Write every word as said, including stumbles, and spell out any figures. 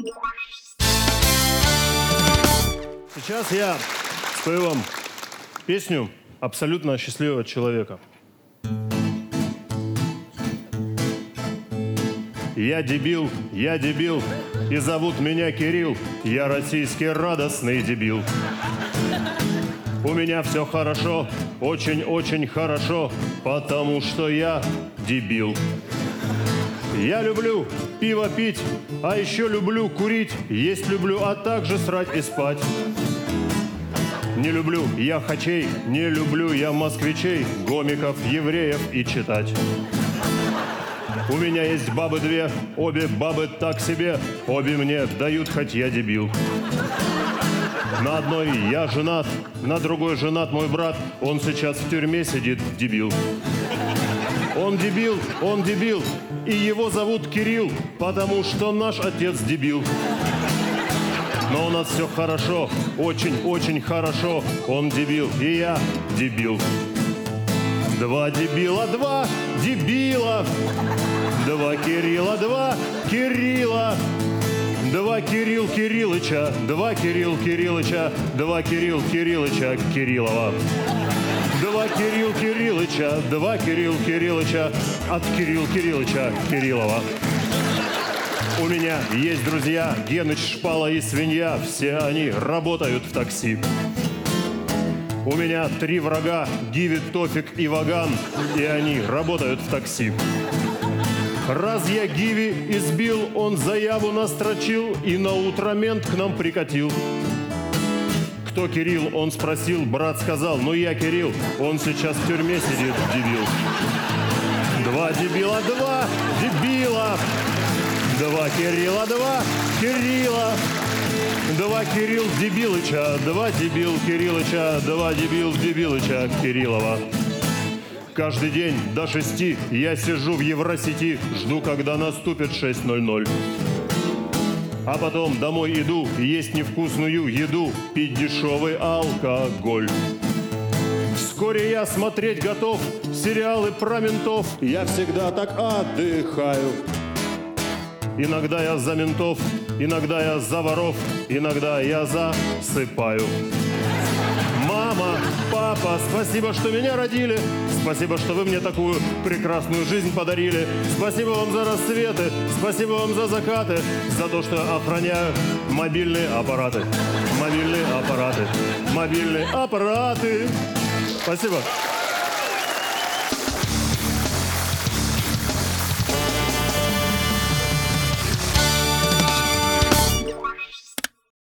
Сейчас я спою вам песню абсолютно счастливого человека. Я дебил, я дебил, и зовут меня Кирилл. Я российский радостный дебил. У меня все хорошо, очень-очень хорошо, потому что я дебил. Я люблю пиво пить, а еще люблю курить, есть люблю, а также срать и спать. Не люблю я хачей, не люблю я москвичей, гомиков, евреев и читать. У меня есть бабы две, обе бабы так себе, обе мне дают, хоть я дебил. На одной я женат, на другой женат мой брат, он сейчас в тюрьме сидит, дебил. Он дебил, он дебил, и его зовут Кирилл, потому что наш отец дебил. Но у нас все хорошо, очень-очень хорошо, он дебил, и я дебил. Два дебила, два дебила, два Кирилла, два Кирилла, два Кирилл Кириллыча, два Кирилл Кириллыча, два Кирилл Кириллыча Кириллова. Два Кирилл Кириллыча, два Кирилл Кириллыча от Кирилл Кириллыча Кириллова. У меня есть друзья, Геныч, Шпала и Свинья, все они работают в такси. У меня три врага, Гиви, Тофик и Ваган, и они работают в такси. Раз я Гиви избил, он заяву настрочил, и на утро мент к нам прикатил. Кто Кирилл, он спросил, брат сказал, ну я Кирилл, он сейчас в тюрьме сидит, дебил. Два дебила, два дебила, два Кирилла, два Кирилла, два Кирилл Дебилыча, два дебил Кириллыча, два дебил Дебилыча Кириллова. Каждый день до шести я сижу в Евросети, жду, когда наступит шесть ноль ноль. А потом домой иду, есть невкусную еду, пить дешевый алкоголь. Вскоре я смотреть готов сериалы про ментов, я всегда так отдыхаю. Иногда я за ментов, иногда я за воров, иногда я засыпаю. Мама, папа, спасибо, что меня родили. Спасибо, что вы мне такую прекрасную жизнь подарили. Спасибо вам за рассветы, спасибо вам за закаты, за то, что охраняю мобильные аппараты. Мобильные аппараты, мобильные аппараты. Спасибо.